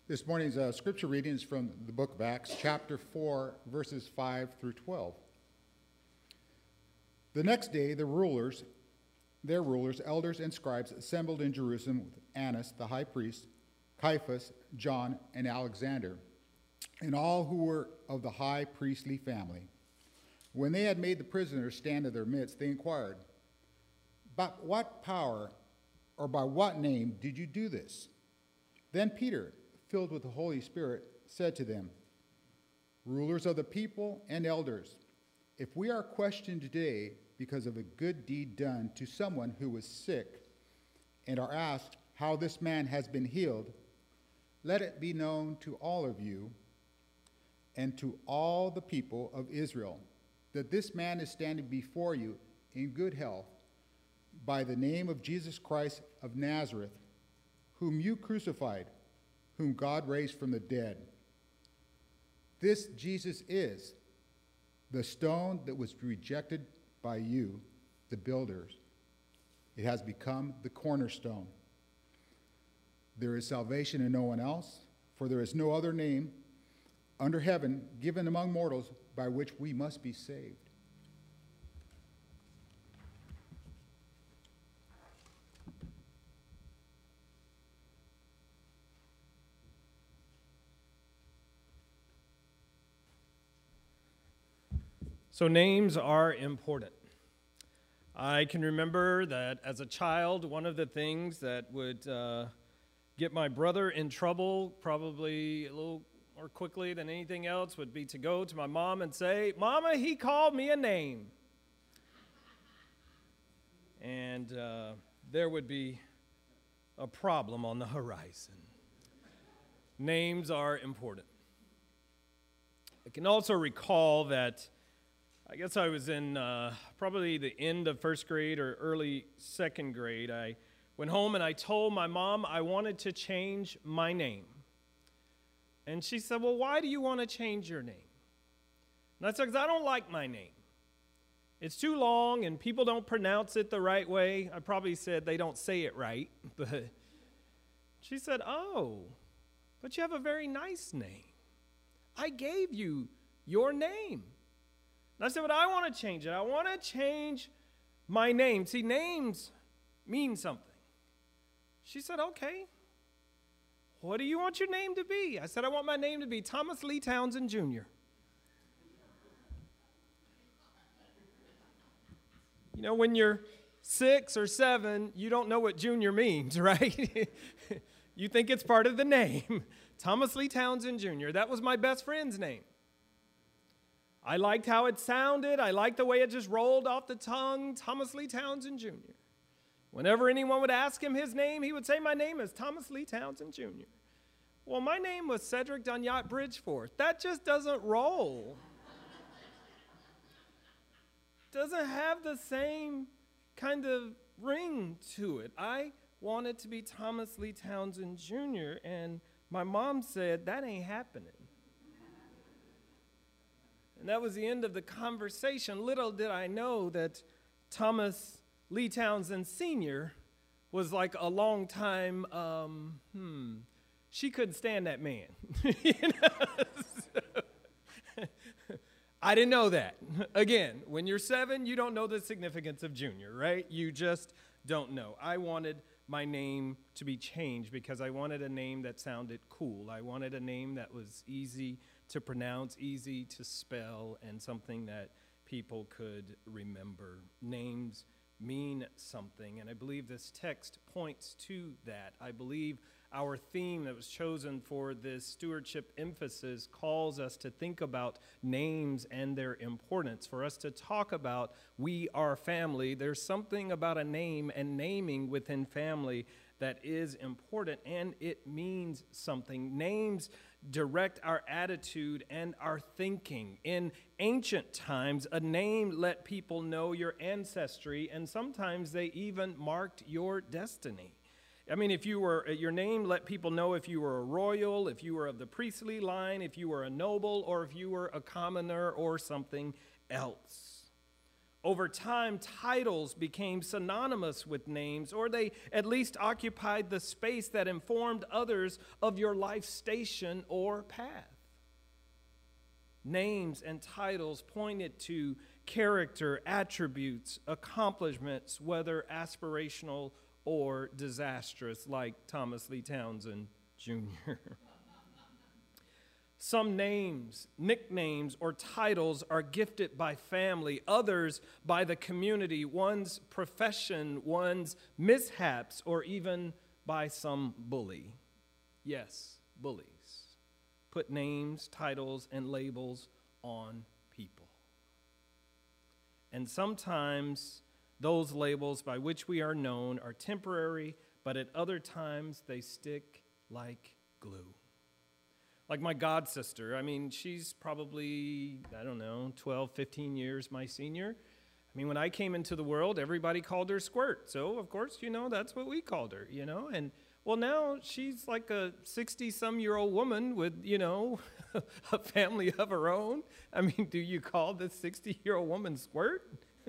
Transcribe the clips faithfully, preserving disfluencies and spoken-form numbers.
This morning's uh, scripture reading is from the book of Acts, chapter four, verses five through twelve. The next day, the rulers, their rulers, elders, and scribes assembled in Jerusalem with Annas, the high priest, Caiaphas, John, and Alexander, and all who were of the high priestly family. When they had made the prisoners stand in their midst, they inquired, "By what power or by what name did you do this?" Then Peter, filled with the Holy Spirit, said to them, "Rulers of the people and elders, if we are questioned today because of a good deed done to someone who was sick, and are asked how this man has been healed, let it be known to all of you and to all the people of Israel that this man is standing before you in good health by the name of Jesus Christ of Nazareth, whom you crucified, whom God raised from the dead. This Jesus is the stone that was rejected by you, the builders. It has become the cornerstone. There is salvation in no one else, for there is no other name under heaven given among mortals by which we must be saved." So names are important. I can remember that as a child, one of the things that would uh, get my brother in trouble probably a little more quickly than anything else would be to go to my mom and say, "Mama, he called me a name." And uh, there would be a problem on the horizon. Names are important. I can also recall that I guess I was in uh, probably the end of first grade or early second grade. I went home and I told my mom I wanted to change my name. And she said, "Well, why do you want to change your name?" And I said, "Because I don't like my name. It's too long and people don't pronounce it the right way." I probably said they don't say it right. But she said, "Oh, but you have a very nice name. I gave you your name." And I said, "But I want to change it. I want to change my name." See, names mean something. She said, "Okay. What do you want your name to be?" I said, "I want my name to be Thomas Lee Townsend Junior" You know, when you're six or seven, you don't know what junior means, right? You think it's part of the name. Thomas Lee Townsend Junior That was my best friend's name. I liked how it sounded. I liked the way it just rolled off the tongue, Thomas Lee Townsend Junior Whenever anyone would ask him his name, he would say, "My name is Thomas Lee Townsend Junior" Well, my name was Cedric Dunyat Bridgeforth. That just doesn't roll. Doesn't have the same kind of ring to it. I wanted to be Thomas Lee Townsend Junior, and my mom said, "That ain't happening." And that was the end of the conversation. Little did I know that Thomas Lee Townsend Senior was like a long time, um, hmm, she couldn't stand that man. You know? So, I didn't know that. Again, when you're seven, you don't know the significance of junior, right? You just don't know. I wanted my name to be changed because I wanted a name that sounded cool. I wanted a name that was easy to pronounce, easy to spell, and something that people could remember. Names mean something, and I believe this text points to that. I believe our theme that was chosen for this stewardship emphasis calls us to think about names and their importance. For us to talk about we are family, there's something about a name and naming within family that is important, and it means something. Names direct our attitude and our thinking. In ancient times, a name let people know your ancestry, and sometimes they even marked your destiny. I mean, if you were, your name let people know if you were a royal, if you were of the priestly line, if you were a noble, or if you were a commoner or something else. Over time, titles became synonymous with names, or they at least occupied the space that informed others of your life station or path. Names and titles pointed to character, attributes, accomplishments, whether aspirational or disastrous, like Thomas Lee Townsend Junior Some names, nicknames, or titles are gifted by family, others by the community, one's profession, one's mishaps, or even by some bully. Yes, bullies put names, titles, and labels on people. And sometimes those labels by which we are known are temporary, but at other times they stick like glue. Like my god sister, I mean, she's probably, I don't know, twelve, fifteen years my senior. I mean, when I came into the world, everybody called her Squirt. So, of course, you know, that's what we called her, you know. And, well, now she's like a sixty-some-year-old woman with, you know, a family of her own. I mean, do you call this sixty-year-old woman Squirt?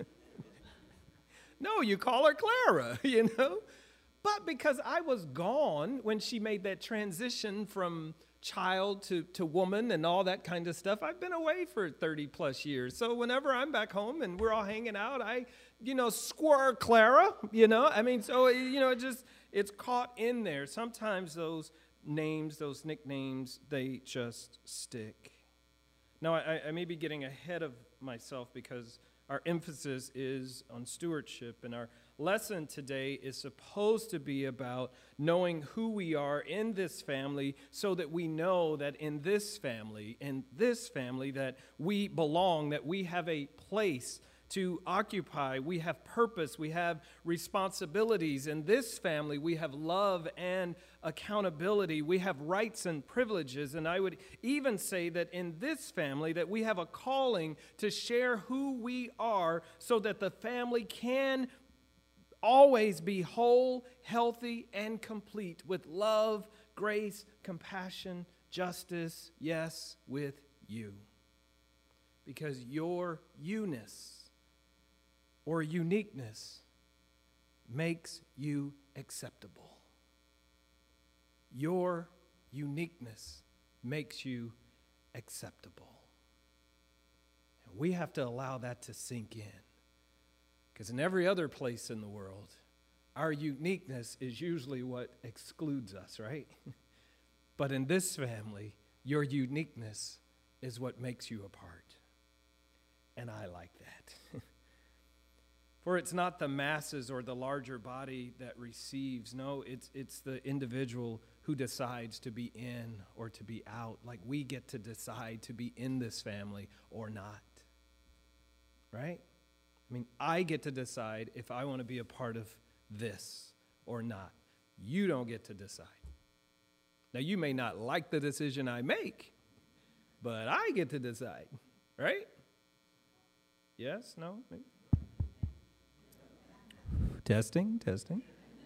No, you call her Clara, you know. But because I was gone when she made that transition from child to, to woman and all that kind of stuff, I've been away for thirty plus years. So whenever I'm back home and we're all hanging out, I, you know, squirrel Clara, you know, I mean, so, you know, it just, it's caught in there. Sometimes those names, those nicknames, they just stick. Now, I, I may be getting ahead of myself because our emphasis is on stewardship, and our lesson today is supposed to be about knowing who we are in this family so that we know that in this family, in this family, that we belong, that we have a place to occupy, we have purpose, we have responsibilities. In this family, we have love and accountability, we have rights and privileges, and I would even say that in this family that we have a calling to share who we are so that the family can always be whole, healthy, and complete with love, grace, compassion, justice, yes, with you. Because your you-ness or uniqueness makes you acceptable. Your uniqueness makes you acceptable. And we have to allow that to sink in. Because in every other place in the world, our uniqueness is usually what excludes us, right? But in this family, your uniqueness is what makes you apart. And I like that. For it's not the masses or the larger body that receives. No, it's it's the individual who decides to be in or to be out. Like we get to decide to be in this family or not. Right? I mean, I get to decide if I want to be a part of this or not. You don't get to decide. Now, you may not like the decision I make, but I get to decide. Right? Yes? No? Maybe? Testing, testing.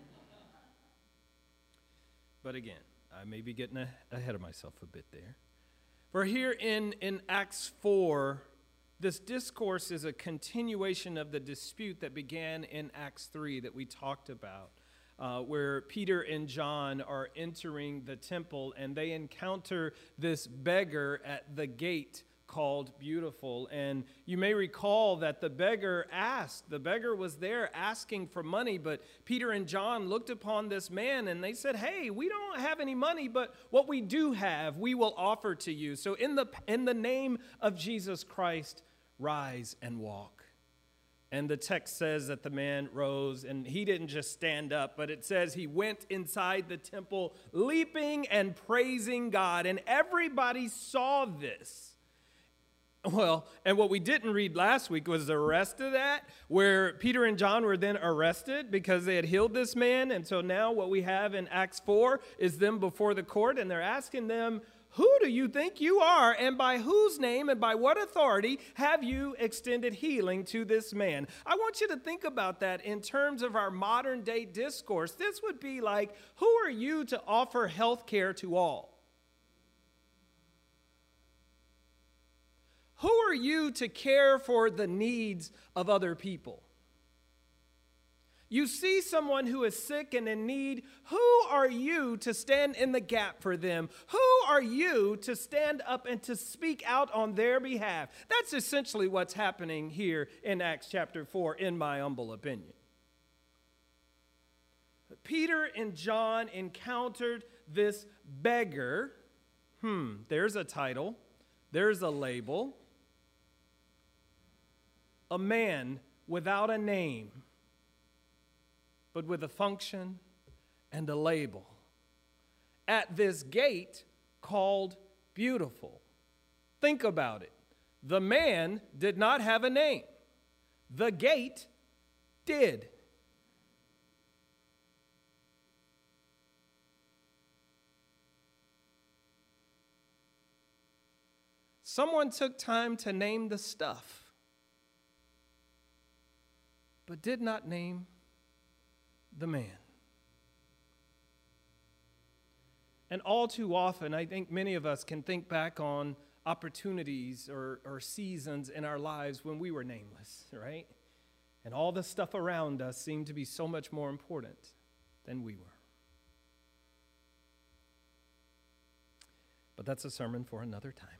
But again, I may be getting a, ahead of myself a bit there. For here in, in Acts four, this discourse is a continuation of the dispute that began in Acts three that we talked about, uh, where Peter and John are entering the temple and they encounter this beggar at the gate called Beautiful. And you may recall that the beggar asked, the beggar was there asking for money, but Peter and John looked upon this man and they said, hey, we don't have any money, but what we do have, we will offer to you. So in the, in the name of Jesus Christ, rise and walk. And the text says that the man rose, and he didn't just stand up, but it says he went inside the temple leaping and praising God. And everybody saw this. Well, and what we didn't read last week was the rest of that, where Peter and John were then arrested because they had healed this man. And so now what we have in Acts four is them before the court, and they're asking them, who do you think you are, and by whose name and by what authority have you extended healing to this man? I want you to think about that in terms of our modern day discourse. This would be like, who are you to offer health care to all? Who are you to care for the needs of other people? You see someone who is sick and in need, who are you to stand in the gap for them? Who are you to stand up and to speak out on their behalf? That's essentially what's happening here in Acts chapter four, in my humble opinion. Peter and John encountered this beggar. Hmm, there's a title, there's a label. A man without a name, but with a function and a label, at this gate called Beautiful. Think about it. The man did not have a name. The gate did. Someone took time to name the stuff, but did not name the man. And all too often, I think many of us can think back on opportunities or, or seasons in our lives when we were nameless, right? And all the stuff around us seemed to be so much more important than we were. But that's a sermon for another time.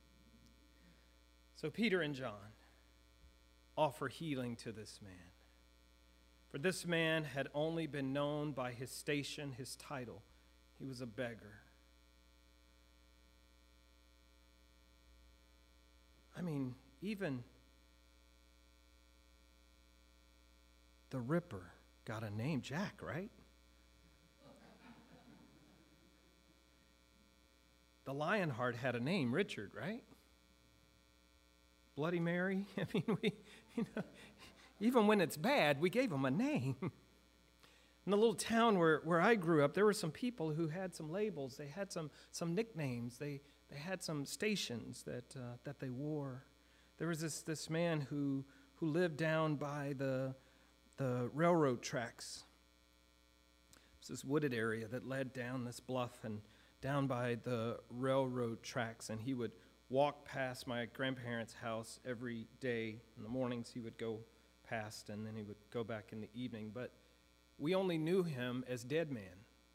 So Peter and John offer healing to this man. For this man had only been known by his station, his title. He was a beggar. I mean, even the Ripper got a name, Jack, right? The Lionheart had a name, Richard, right? Bloody Mary, I mean, we, you know, even when it's bad, we gave him a name. In the little town where, where I grew up, there were some people who had some labels. They had some, some nicknames. They, they had some stations that, uh, that they wore. There was this, this man who, who lived down by the, the railroad tracks. It was this wooded area that led down this bluff and down by the railroad tracks, and he would walk past my grandparents' house every day. In the mornings, he would go past, and then he would go back in the evening. But we only knew him as Dead Man.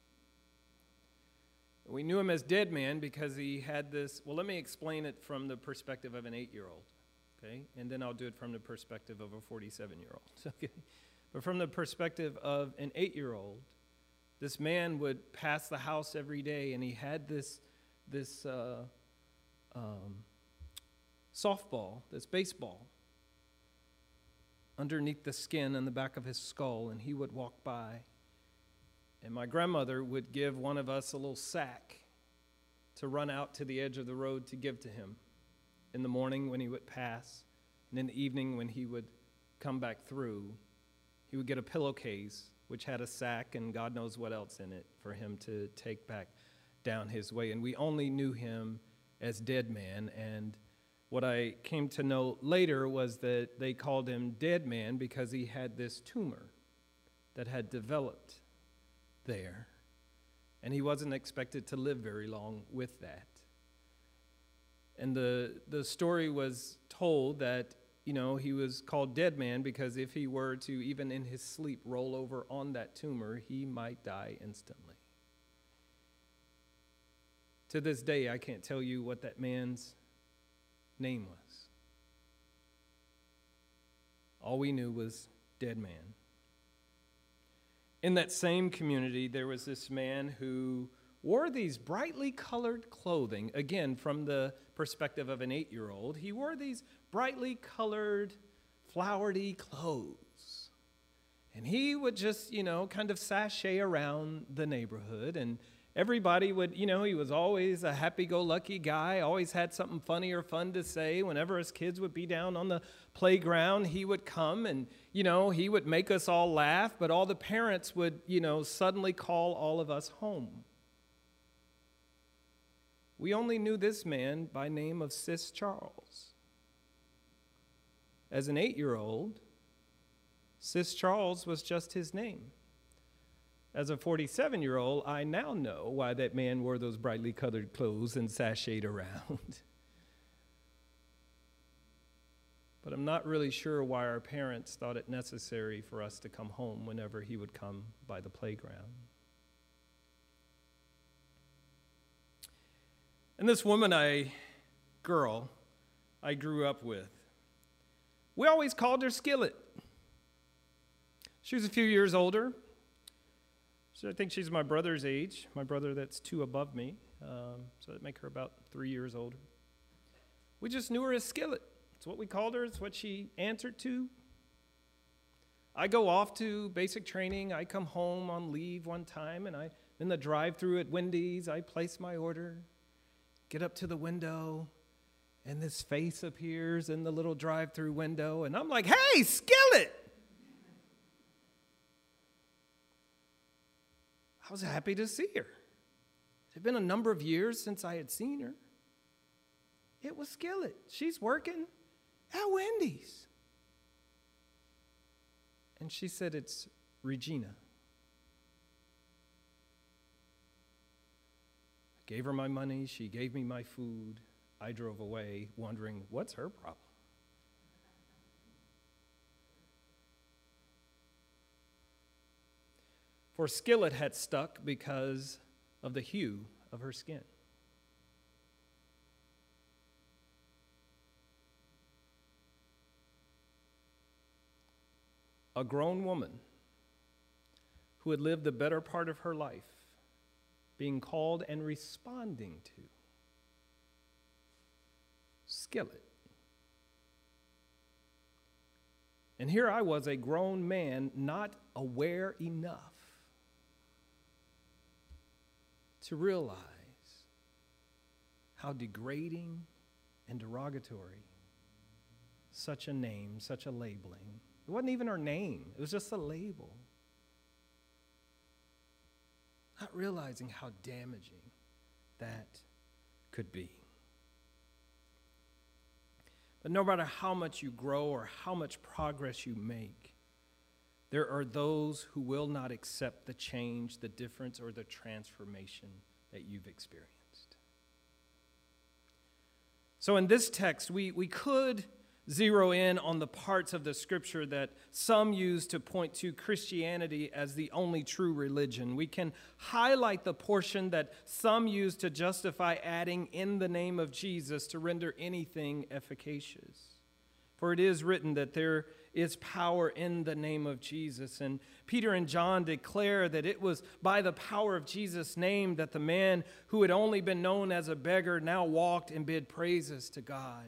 We knew him as Dead Man because he had this, well, let me explain it from the perspective of an eight-year-old, okay? And then I'll do it from the perspective of a forty-seven-year-old, okay? But from the perspective of an eight-year-old, this man would pass the house every day, and he had this, this uh, um, softball, this baseball, underneath the skin on the back of his skull, and he would walk by. And my grandmother would give one of us a little sack to run out to the edge of the road to give to him in the morning when he would pass, and in the evening when he would come back through. He would get a pillowcase which had a sack and God knows what else in it for him to take back down his way. And we only knew him as Dead Man, and what I came to know later was that they called him Dead Man because he had this tumor that had developed there, and he wasn't expected to live very long with that. And the the story was told that, you know, he was called Dead Man because if he were to, even in his sleep, roll over on that tumor, he might die instantly. To this day, I can't tell you what that man's name was. All we knew was Dead Man. In that same community, there was this man who wore these brightly colored clothing. Again, from the perspective of an eight-year-old, he wore these brightly colored, flowery clothes. And he would just, you know, kind of sashay around the neighborhood, and everybody would, you know, he was always a happy-go-lucky guy, always had something funny or fun to say. Whenever his kids would be down on the playground, he would come and, you know, he would make us all laugh, but all the parents would, you know, suddenly call all of us home. We only knew this man by name of Sis Charles. As an eight-year-old, Sis Charles was just his name. As a forty-seven-year-old, I now know why that man wore those brightly colored clothes and sashayed around. but I'm not really sure why our parents thought it necessary for us to come home whenever he would come by the playground. And this woman, I, girl, I grew up with, we always called her Skillet. She was a few years older. So I think she's my brother's age, my brother that's two above me. Um, so that'd make her about three years older. We just knew her as Skillet. It's what we called her. It's what she answered to. I go off to basic training. I come home on leave one time, and I in the drive-thru at Wendy's, I place my order, get up to the window, and this face appears in the little drive-thru window, and I'm like, "Hey, Skillet!" I was happy to see her. It had been a number of years since I had seen her. It was Skillet. She's working at Wendy's. And she said, "It's Regina." I gave her my money. She gave me my food. I drove away wondering, what's her problem? For Skillet had stuck because of the hue of her skin. A grown woman who had lived the better part of her life being called and responding to Skillet. And here I was, a grown man, not aware enough to realize how degrading and derogatory such a name, such a labeling. It wasn't even her name. It was just a label. Not realizing how damaging that could be. But no matter how much you grow or how much progress you make, there are those who will not accept the change, the difference, or the transformation that you've experienced. So in this text, we, we could zero in on the parts of the scripture that some use to point to Christianity as the only true religion. We can highlight the portion that some use to justify adding "in the name of Jesus" to render anything efficacious. For it is written that there is power in the name of Jesus. And Peter and John declare that it was by the power of Jesus' name that the man who had only been known as a beggar now walked and bid praises to God.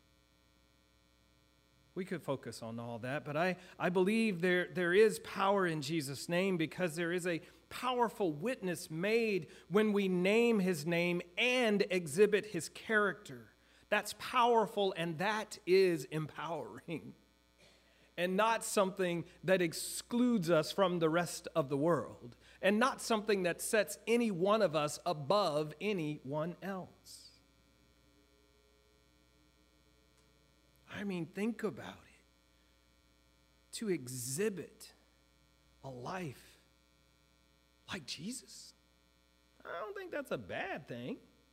We could focus on all that, but I, I believe there, there is power in Jesus' name because there is a powerful witness made when we name his name and exhibit his character. That's powerful, and that is empowering, and not something that excludes us from the rest of the world, and not something that sets any one of us above anyone else. I mean, think about it. To exhibit a life like Jesus, I don't think that's a bad thing.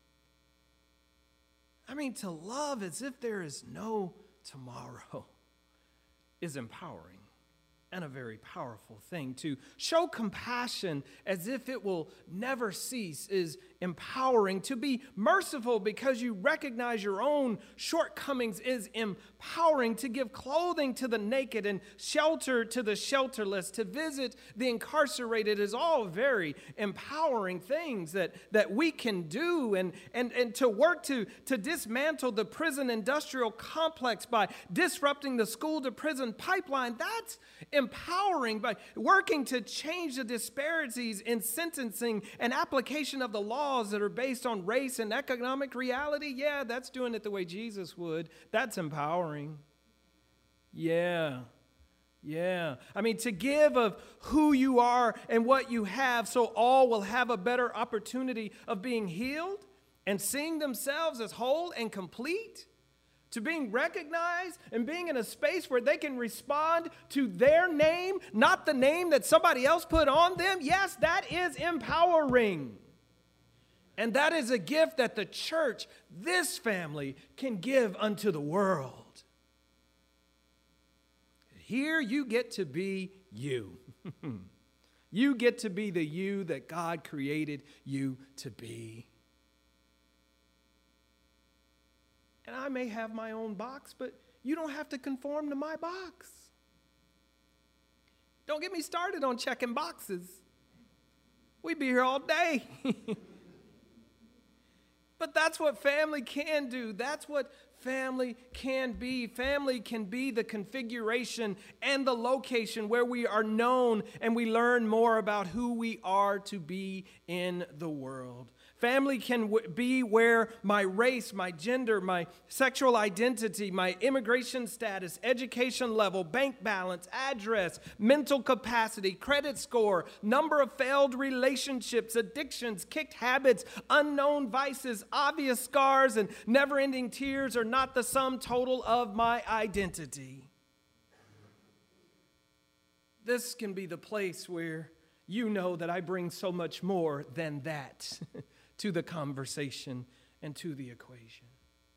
I mean, to love as if there is no tomorrow is empowering and a very powerful thing. To show compassion as if it will never cease is empowering. To be merciful because you recognize your own shortcomings is empowering. To give clothing to the naked and shelter to the shelterless, to visit the incarcerated is all very empowering things that, that we can do. And, and, and to work to, to dismantle the prison industrial complex by disrupting the school to prison pipeline, that's empowering. By working to change the disparities in sentencing and application of the laws that are based on race and economic reality, yeah, that's doing it the way Jesus would. That's empowering. Yeah. Yeah. I mean, to give of who you are and what you have so all will have a better opportunity of being healed and seeing themselves as whole and complete, to being recognized and being in a space where they can respond to their name, not the name that somebody else put on them. Yes, that is empowering. And that is a gift that the church, this family, can give unto the world. here you get to be you. You get to be the you that God created you to be. And I may have my own box, but you don't have to conform to my box. Don't get me started on checking boxes. We'd be here all day. But that's what family can do. That's what family can be. Family can be the configuration and the location where we are known and we learn more about who we are to be in the world. Family can w- be where my race, my gender, my sexual identity, my immigration status, education level, bank balance, address, mental capacity, credit score, number of failed relationships, addictions, kicked habits, unknown vices, obvious scars, and never-ending tears are not the sum total of my identity. This can be the place where you know that I bring so much more than that to the conversation and to the equation.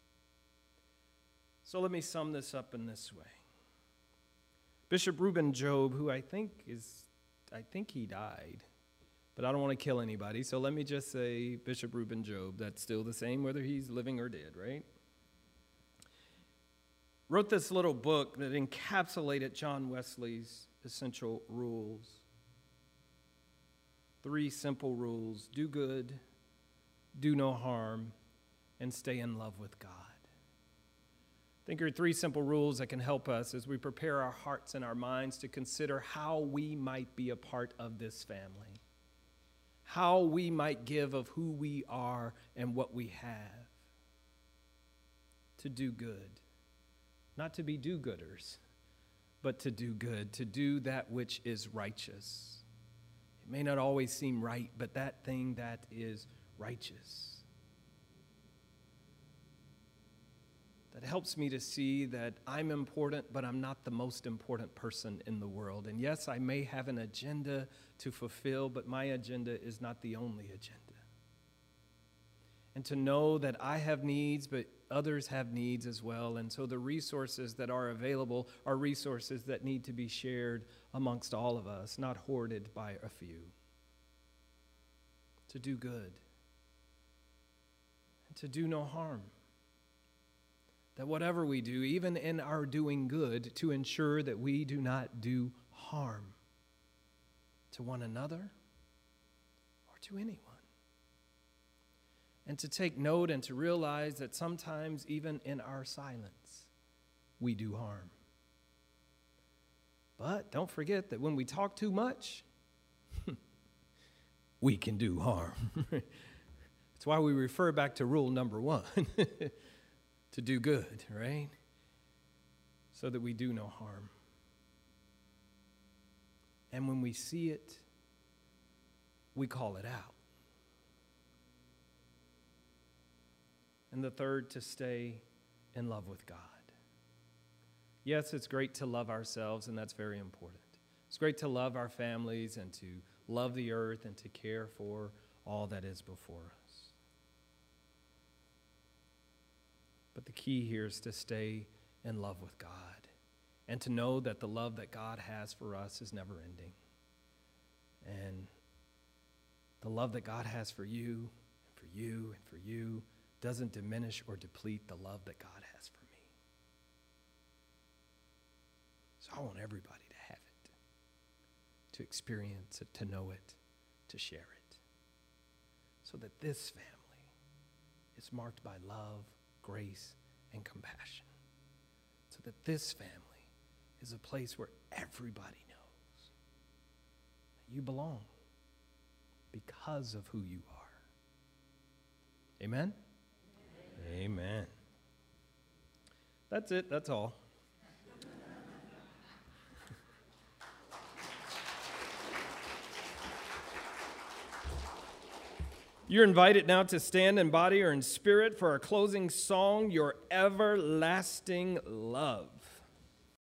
So let me sum this up in this way. Bishop Reuben Job, who I think is, I think he died, but I don't want to kill anybody, so let me just say Bishop Reuben Job. That's still the same whether he's living or dead, right? Wrote this little book that encapsulated John Wesley's essential rules. Three simple rules: do good, do no harm, and stay in love with God. I think there are three simple rules that can help us as we prepare our hearts and our minds to consider how we might be a part of this family, how we might give of who we are and what we have. To do good, not to be do-gooders, but to do good, to do that which is righteous. It may not always seem right, but that thing that is righteous. That helps me to see that I'm important, but I'm not the most important person in the world. And yes, I may have an agenda to fulfill, but my agenda is not the only agenda. And to know that I have needs, but others have needs as well. And so the resources that are available are resources that need to be shared amongst all of us, not hoarded by a few. To do good. And to do no harm. That whatever we do, even in our doing good, to ensure that we do not do harm to one another or to anyone. And to take note and to realize that sometimes, even in our silence, we do harm. But don't forget that when we talk too much, we can do harm. That's why we refer back to rule number one. To do good, right? So that we do no harm. And when we see it, we call it out. And the third, to stay in love with God. Yes, it's great to love ourselves, and that's very important. It's great to love our families and to love the earth and to care for all that is before us. But the key here is to stay in love with God and to know that the love that God has for us is never ending. And the love that God has for you, and for you, and for you doesn't diminish or deplete the love that God has for me. So I want everybody to have it, to experience it, to know it, to share it, so that this family is marked by love, grace, and compassion, so that this family is a place where everybody knows that you belong because of who you are. Amen? Amen. Amen. That's it. That's all. You're invited now to stand in body or in spirit for our closing song, Your Everlasting Love.